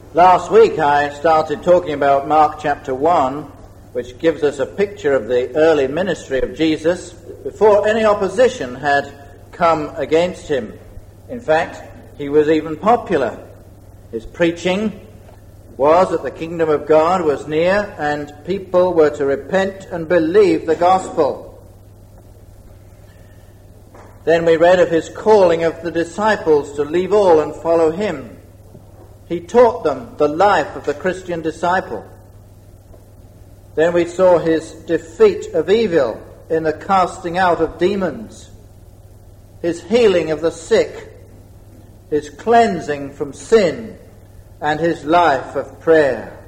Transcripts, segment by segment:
Last week I started talking about Mark chapter 1, which gives us a picture of the early ministry of Jesus before any opposition had come against him. In fact, he was even popular. His preaching was that the kingdom of God was near and people were to repent and believe the gospel. Then we read of his calling of the disciples to leave all and follow him. He taught them the life of the Christian disciple. Then we saw his defeat of evil in the casting out of demons, his healing of the sick, his cleansing from sin, and his life of prayer.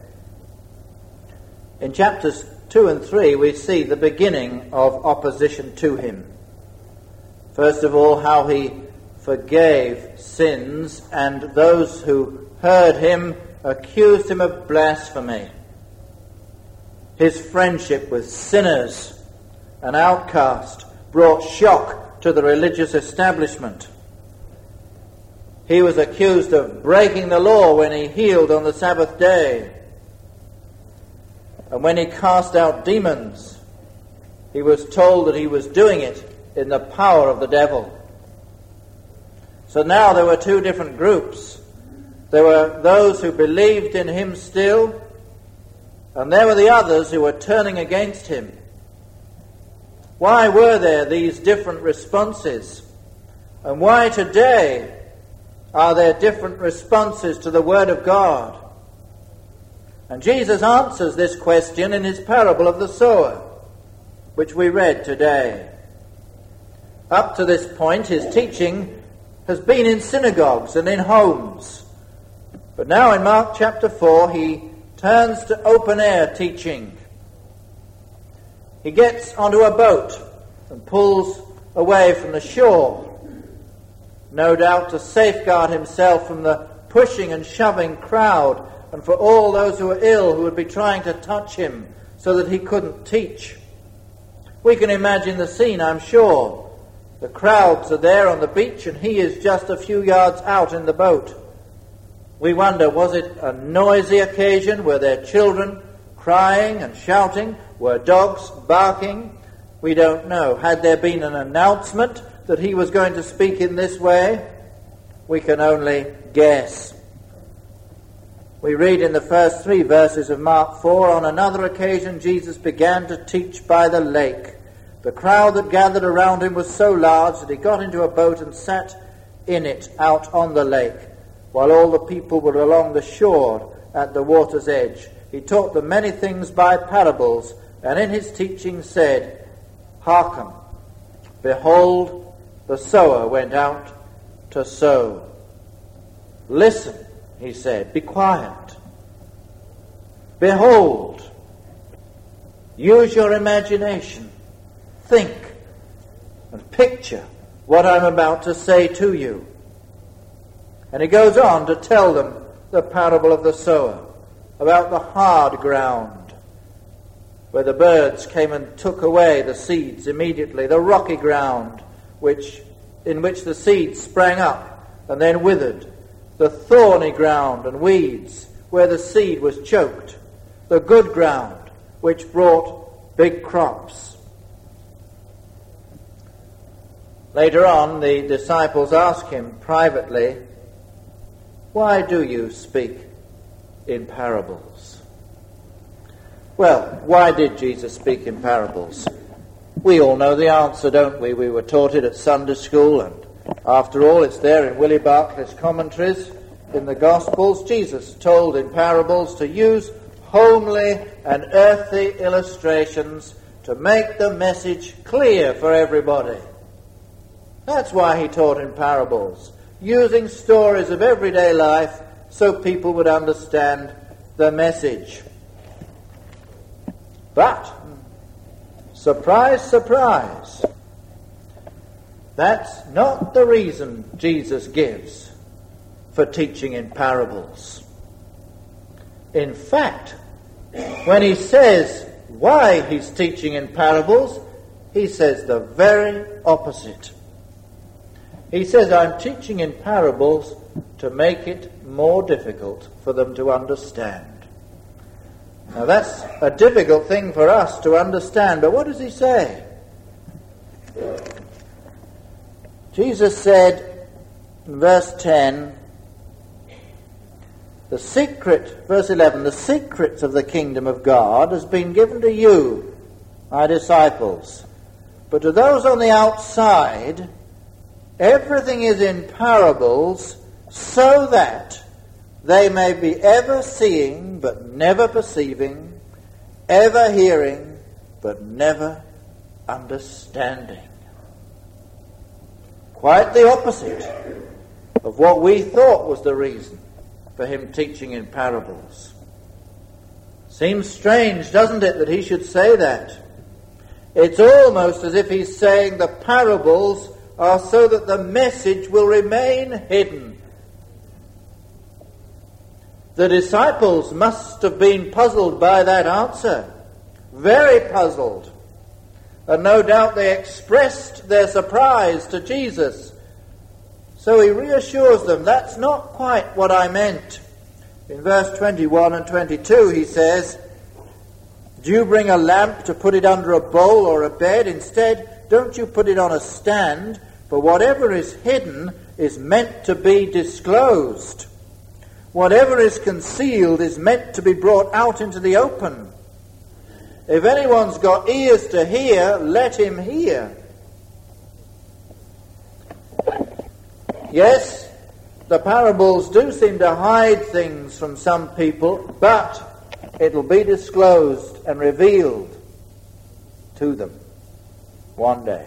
In chapters 2 and 3 we see the beginning of opposition to him. First of all, how he forgave sins, and those who heard him accused him of blasphemy. His friendship with sinners, an outcast, brought shock to the religious establishment. He was accused of breaking the law when he healed on the Sabbath day. And when he cast out demons, he was told that he was doing it in the power of the devil. So now there were two different groups. There were those who believed in him still, and there were the others who were turning against him. Why were there these different responses? And why today are there different responses to the Word of God? And Jesus answers this question in his parable of the sower, which we read today. Up to this point, his teaching has been in synagogues and in homes. But now in Mark chapter 4, he turns to open-air teaching. He gets onto a boat and pulls away from the shore, no doubt to safeguard himself from the pushing and shoving crowd and for all those who were ill who would be trying to touch him so that he couldn't teach. We can imagine the scene, I'm sure. The crowds are there on the beach and he is just a few yards out in the boat. We wonder, was it a noisy occasion? Were there children crying and shouting? Were dogs barking? We don't know. Had there been an announcement that he was going to speak in this way? We can only guess. We read in the first 3 verses of Mark 4, on another occasion Jesus began to teach by the lake. The crowd that gathered around him was so large that he got into a boat and sat in it out on the lake, while all the people were along the shore at the water's edge. He taught them many things by parables, and in his teaching said, "Hearken, behold, the sower went out to sow." Listen, he said, be quiet. Behold, use your imagination. Think and picture what I'm about to say to you. And he goes on to tell them the parable of the sower, about the hard ground, where the birds came and took away the seeds immediately, the rocky ground in which the seeds sprang up and then withered, the thorny ground and weeds, where the seed was choked, the good ground, which brought big crops. Later on, the disciples ask him privately, "Why do you speak in parables?" Well, why did Jesus speak in parables? We all know the answer, don't we? We were taught it at Sunday school, and after all, it's there in Willie Barclay's commentaries in the Gospels. Jesus told in parables to use homely and earthy illustrations to make the message clear for everybody. That's why he taught in parables, using stories of everyday life so people would understand the message. But, surprise, surprise, that's not the reason Jesus gives for teaching in parables. In fact, when he says why he's teaching in parables, he says the very opposite. He says, I'm teaching in parables to make it more difficult for them to understand. Now that's a difficult thing for us to understand, but what does he say? Jesus said in verse 10, verse 11, the secrets of the kingdom of God has been given to you, my disciples. But to those on the outside, everything is in parables, so that they may be ever seeing but never perceiving, ever hearing but never understanding. Quite the opposite of what we thought was the reason for him teaching in parables. Seems strange, doesn't it, that he should say that? It's almost as if he's saying the parables are so that the message will remain hidden. The disciples must have been puzzled by that answer, very puzzled. And no doubt they expressed their surprise to Jesus. So he reassures them, that's not quite what I meant. In verse 21 and 22 he says, do you bring a lamp to put it under a bowl or a bed? Instead, don't you put it on a stand? For whatever is hidden is meant to be disclosed. Whatever is concealed is meant to be brought out into the open. If anyone's got ears to hear, let him hear. Yes, the parables do seem to hide things from some people, but it'll be disclosed and revealed to them one day.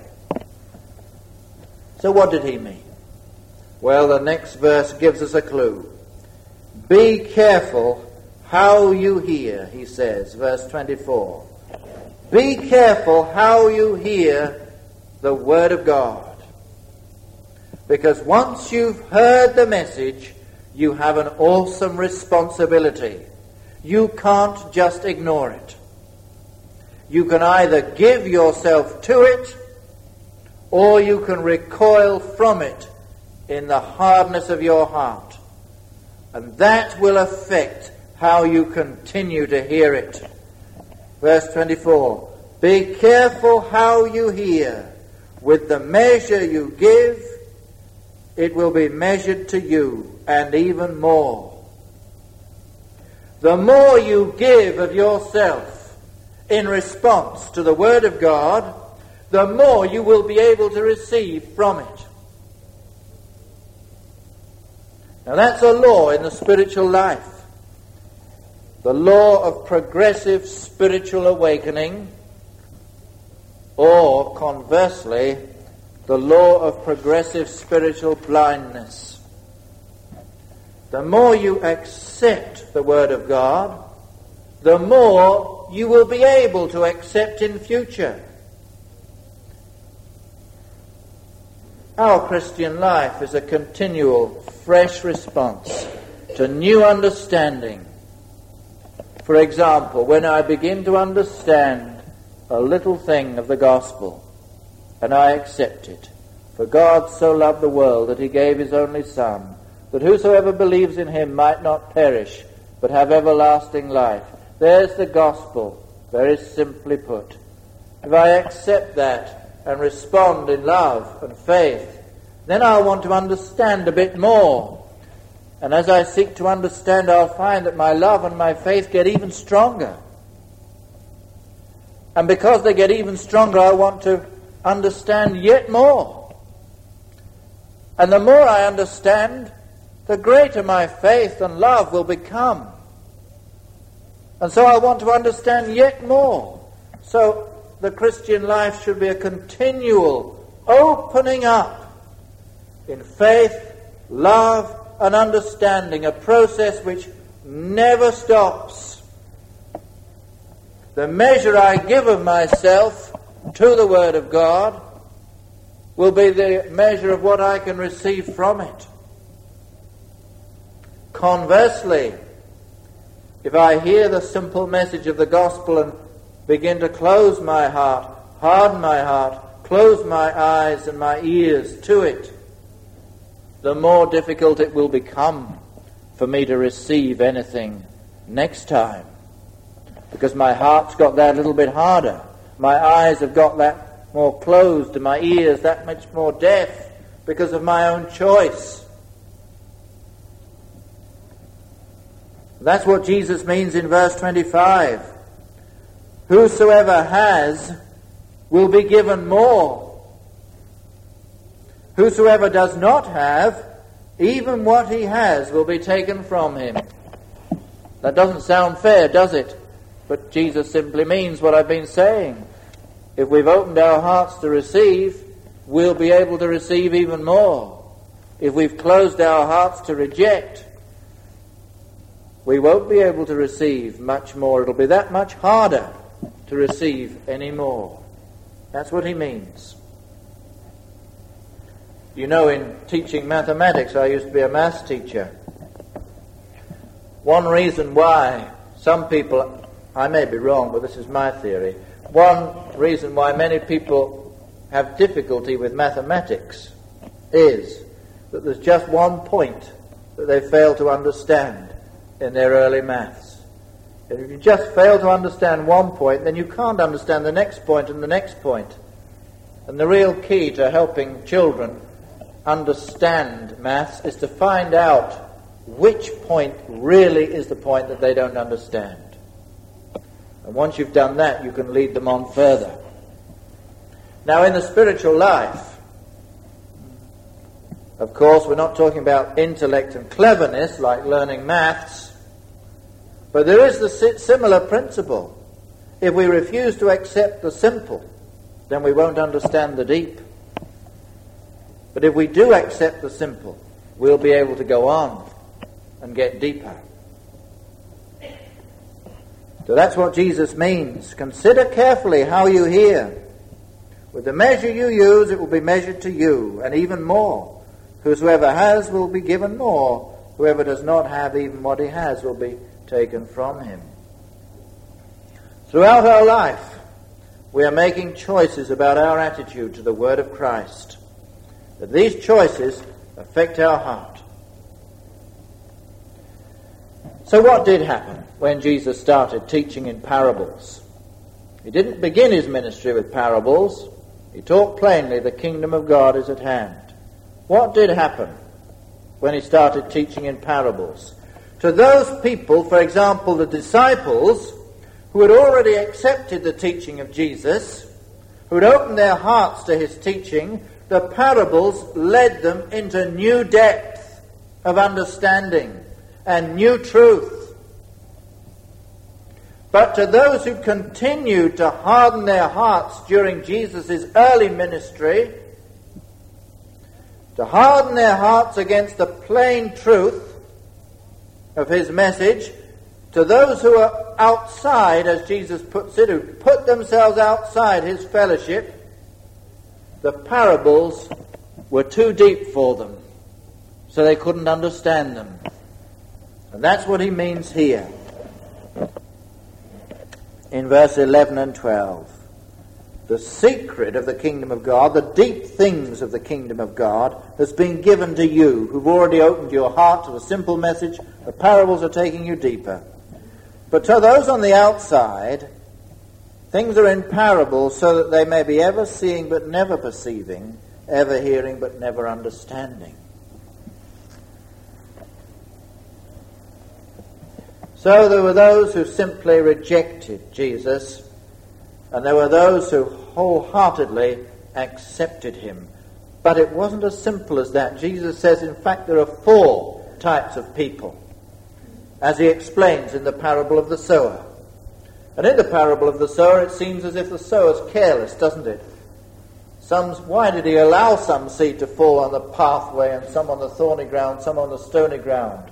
So what did he mean? Well, the next verse gives us a clue. Be careful how you hear, he says, verse 24. Be careful how you hear the word of God. Because once you've heard the message, you have an awesome responsibility. You can't just ignore it. You can either give yourself to it, or you can recoil from it in the hardness of your heart. And that will affect how you continue to hear it. Verse 24, be careful how you hear. With the measure you give, it will be measured to you, and even more. The more you give of yourself in response to the Word of God, the more you will be able to receive from it. Now that's a law in the spiritual life. The law of progressive spiritual awakening, or conversely, the law of progressive spiritual blindness. The more you accept the Word of God, the more you will be able to accept in future. Our Christian life is a continual, fresh response to new understanding. For example, when I begin to understand a little thing of the gospel, and I accept it, for God so loved the world that he gave his only Son, that whosoever believes in him might not perish, but have everlasting life. There's the gospel, very simply put. If I accept that and respond in love and faith, then I'll want to understand a bit more. And as I seek to understand, I'll find that my love and my faith get even stronger. And because they get even stronger, I want to understand yet more. And the more I understand, the greater my faith and love will become. And so I want to understand yet more. So the Christian life should be a continual opening up in faith, love, and understanding, a process which never stops. The measure I give of myself to the Word of God will be the measure of what I can receive from it. Conversely, if I hear the simple message of the gospel and begin to close my heart, harden my heart, close my eyes and my ears to it, the more difficult it will become for me to receive anything next time. Because my heart's got that little bit harder. My eyes have got that more closed, and my ears that much more deaf because of my own choice. That's what Jesus means in verse 25. Whosoever has will be given more. Whosoever does not have, even what he has will be taken from him. That doesn't sound fair, does it? But Jesus simply means what I've been saying. If we've opened our hearts to receive, we'll be able to receive even more. If we've closed our hearts to reject, we won't be able to receive much more. It'll be that much harder to receive any more. That's what he means. You know, in teaching mathematics, I used to be a maths teacher. One reason why some people, I may be wrong, but this is my theory, one reason why many people have difficulty with mathematics is that there's just one point that they fail to understand in their early maths. And if you just fail to understand one point, then you can't understand the next point and the next point. And the real key to helping children understand maths is to find out which point really is the point that they don't understand. And once you've done that, you can lead them on further. Now, in the spiritual life, of course, we're not talking about intellect and cleverness like learning maths, but there is the similar principle. If we refuse to accept the simple, then we won't understand the deep. But if we do accept the simple, we'll be able to go on and get deeper. So that's what Jesus means. Consider carefully how you hear. With the measure you use, it will be measured to you, and even more. Whosoever has will be given more. Whoever does not have, even what he has will be taken from him. Throughout our life, we are making choices about our attitude to the Word of Christ. But these choices affect our heart. So what did happen when Jesus started teaching in parables? He didn't begin his ministry with parables. He taught plainly the kingdom of God is at hand. What did happen when he started teaching in parables? To those people, for example, the disciples, who had already accepted the teaching of Jesus, who had opened their hearts to his teaching, the parables led them into new depth of understanding and new truth. But to those who continued to harden their hearts during Jesus' early ministry, to harden their hearts against the plain truth of his message, to those who are outside, as Jesus puts it, who put themselves outside his fellowship, the parables were too deep for them, so they couldn't understand them. And that's what he means here in verse 11 and 12. The secret of the kingdom of God, the deep things of the kingdom of God, has been given to you who've already opened your heart to the simple message. The parables are taking you deeper. But to those on the outside, things are in parables so that they may be ever seeing but never perceiving, ever hearing but never understanding. So there were those who simply rejected Jesus, and there were those who wholeheartedly accepted him. But it wasn't as simple as that. Jesus says, in fact, there are 4 types of people, as he explains in the parable of the sower. And in the parable of the sower, it seems as if the sower's careless, doesn't it? Why did he allow some seed to fall on the pathway and some on the thorny ground, some on the stony ground?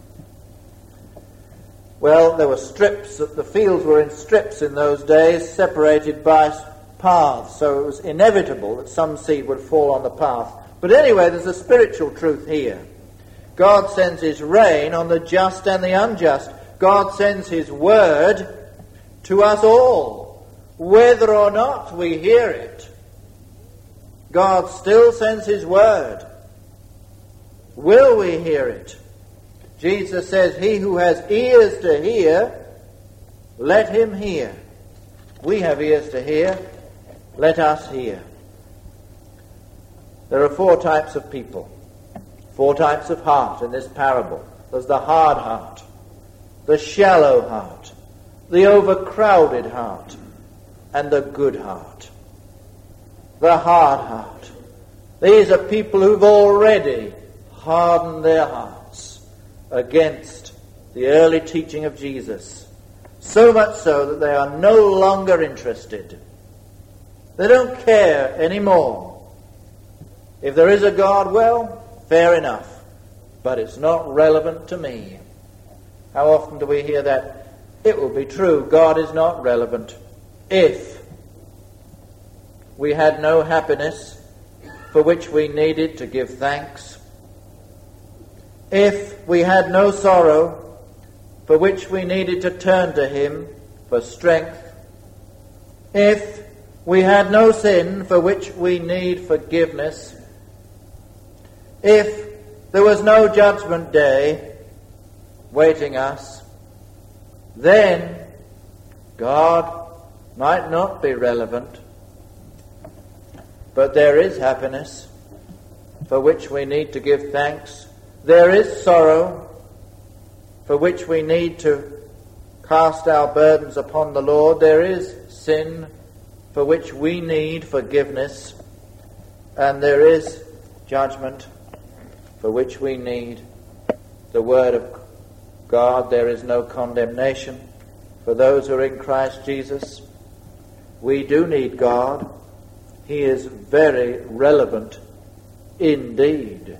Well, there were strips. The fields were in strips in those days, separated by paths, so it was inevitable that some seed would fall on the path. But anyway, there's a spiritual truth here. God sends his rain on the just and the unjust. God sends his word to us all, whether or not we hear it. God still sends his word. Will we hear it? Jesus says, he who has ears to hear, let him hear. We have ears to hear. Let us hear. There are 4 types of people, 4 types of heart in this parable. There's the hard heart, the shallow heart, the overcrowded heart, and the good heart. The hard heart. These are people who've already hardened their hearts against the early teaching of Jesus, so much so that they are no longer interested. They don't care anymore. If there is a God, well, fair enough, but it's not relevant to me. How often do we hear that? It will be true, God is not relevant. If we had no happiness for which we needed to give thanks, if we had no sorrow for which we needed to turn to him for strength, if we had no sin for which we need forgiveness, if there was no judgment day waiting us, then God might not be relevant. But there is happiness for which we need to give thanks. There is sorrow for which we need to cast our burdens upon the Lord. There is sin for which we need forgiveness. And there is judgment for which we need the Word of God. There is no condemnation for those who are in Christ Jesus. We do need God. He is very relevant indeed.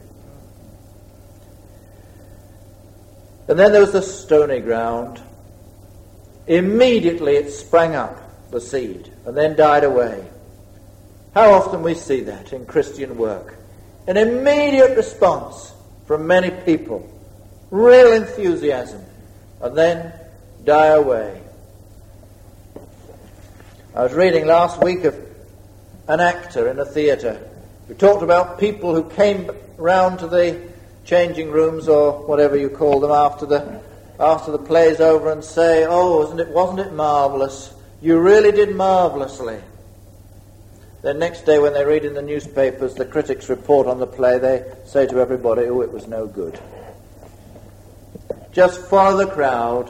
And then there was the stony ground. Immediately it sprang up, the seed, and then died away. How often we see that in Christian work. An immediate response from many people. Real enthusiasm. And then die away. I was reading last week of an actor in a theatre who talked about people who came round to the changing rooms or whatever you call them after the play's over and say, "Oh, wasn't it marvellous? You really did marvellously." Then next day when they read in the newspapers the critics' report on the play, they say to everybody, "Oh, it was no good." Just follow the crowd.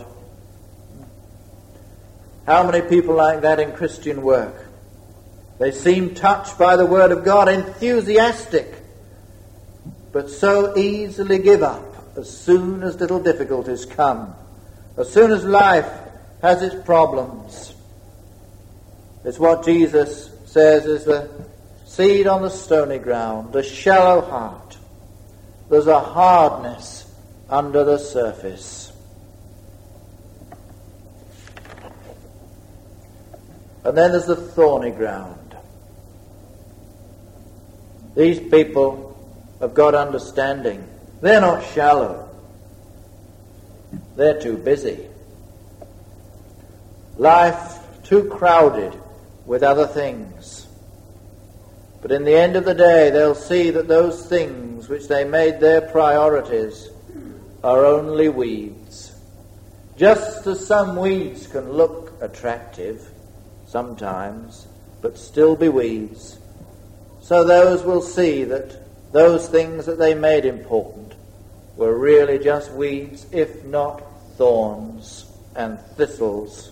How many people like that in Christian work? They seem touched by the Word of God, enthusiastic, but so easily give up as soon as little difficulties come, as soon as life has its problems. It's what Jesus says is the seed on the stony ground, the shallow heart. There's a hardness under the surface. And then there's the thorny ground. These people have got understanding. They're not shallow. They're too busy. Life too crowded with other things. But in the end of the day, they'll see that those things which they made their priorities are only weeds. Just as some weeds can look attractive sometimes, but still be weeds, so those will see that those things that they made important were really just weeds, if not thorns and thistles,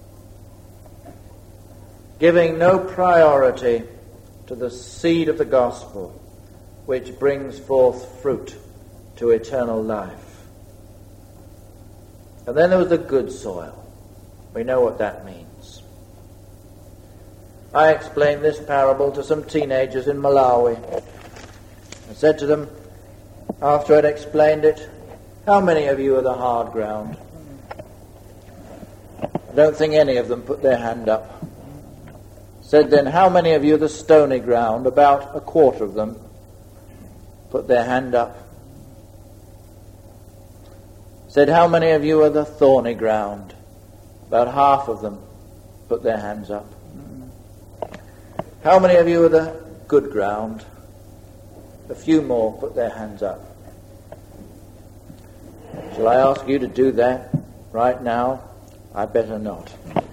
giving no priority to the seed of the gospel, which brings forth fruit to eternal life. And then there was the good soil. We know what that means. I explained this parable to some teenagers in Malawi. I said to them, after I'd explained it, "How many of you are the hard ground?" I don't think any of them put their hand up. Said then, "How many of you are the stony ground?" About a quarter of them put their hand up. Said, "How many of you are the thorny ground?" About half of them put their hands up. "How many of you are the good ground?" A few more put their hands up. Shall I ask you to do that right now? I better not.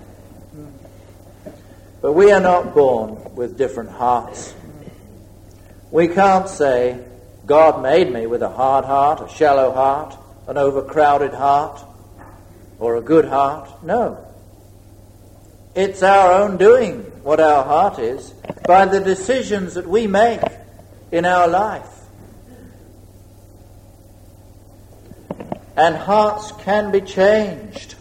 But we are not born with different hearts. We can't say, God made me with a hard heart, a shallow heart, an overcrowded heart, or a good heart. No. It's our own doing what our heart is by the decisions that we make in our life. And hearts can be changed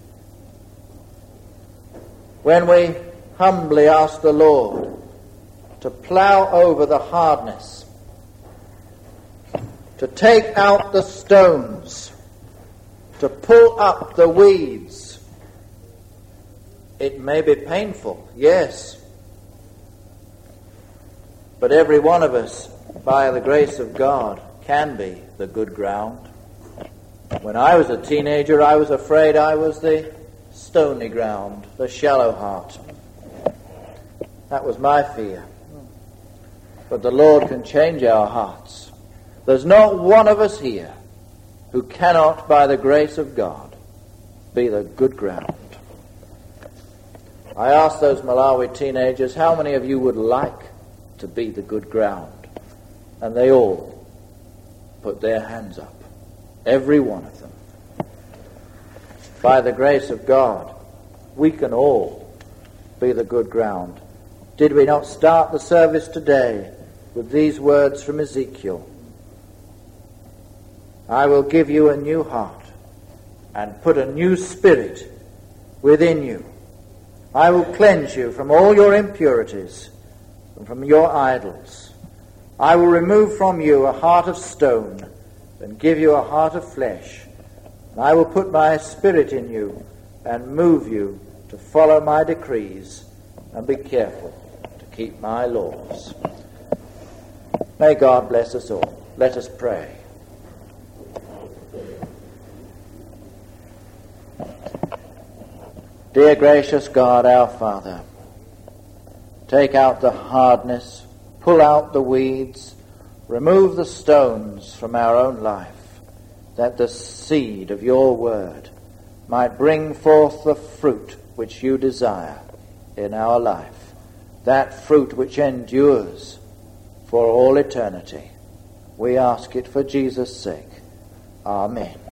when we humbly ask the Lord to plough over the hardness, to take out the stones, to pull up the weeds. It may be painful, yes, but every one of us, by the grace of God, can be the good ground. When I was a teenager, I was afraid I was the stony ground, the shallow heart. That was my fear. But the Lord can change our hearts. There's not one of us here who cannot, by the grace of God, be the good ground. I asked those Malawi teenagers, how many of you would like to be the good ground? And they all put their hands up. Every one of them. By the grace of God, we can all be the good ground. Did we not start the service today with these words from Ezekiel? I will give you a new heart and put a new spirit within you. I will cleanse you from all your impurities and from your idols. I will remove from you a heart of stone and give you a heart of flesh. And I will put my spirit in you and move you to follow my decrees and be careful to keep my laws. May God bless us all. Let us pray. Dear gracious God, our Father, take out the hardness, pull out the weeds, remove the stones from our own life, that the seed of your word might bring forth the fruit which you desire in our life, that fruit which endures for all eternity. We ask it for Jesus' sake. Amen.